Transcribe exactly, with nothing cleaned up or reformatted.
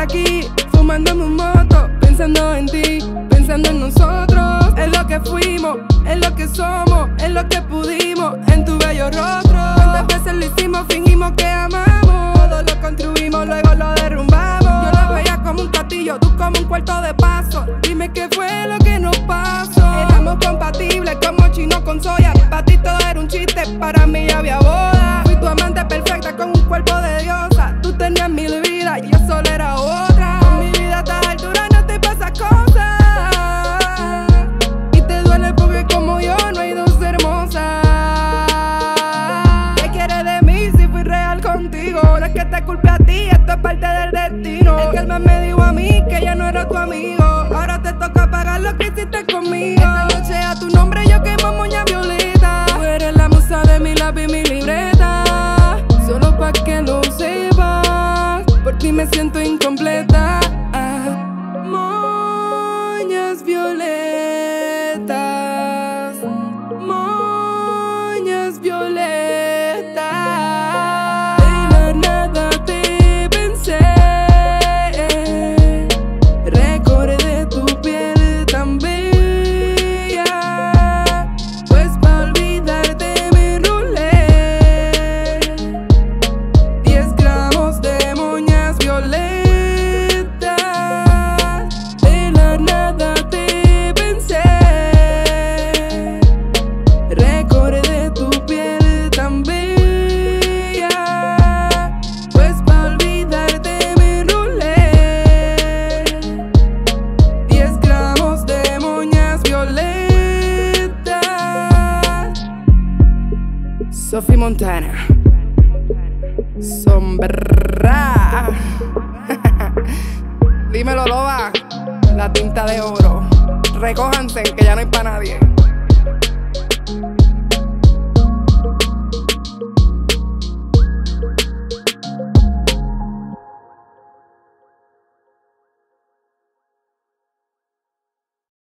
aquí, fumándome un moto, pensando en ti, pensando en nosotros, en lo que fuimos, en lo que somos, en lo que pudimos, en tu bello rostro. Cuántas veces lo hicimos, fingimos que amamos, todo lo construimos, luego lo derrumbamos. Yo lo veía como un castillo, tú como un cuarto de paso. Dime qué fue lo que nos pasó. Éramos compatibles como chino con soya. Para ti todo era un chiste, para mí ya había boda. Fui tu amante perfecta con un cuerpo de diosa. Tú tenías mil vidas y yo solo era otra. Con mi vida a esta altura no te pasa cosas. Y te duele porque como yo no hay dos hermosas. ¿Qué quieres de mí si fui real contigo? No es que te culpe a ti, esto es parte del destino. El que el más me dijo a mí que ya no era tu amigo. Ahora te toca pagar lo que hiciste conmigo. Esta noche a tu nombre yo quemo moña violeta. Tú eres la musa de mi lápiz y mi libreta. Solo pa' que lo sepas, por ti me siento incompleta. Moñas violetas, moñas violetas. De la nada te pensé, recordé tu piel tan bella, pues pa' olvidarte me rolé diez gramos de moñas violetas. De la nada te pensé, recordé tu piel tan bella, pues pa' olvidarte me rolé diez gramos de moñas violetas. Sophie Montana, Sombra. Dímelo, loba. La tinta de oro. Recójanse que ya no hay pa' nadie.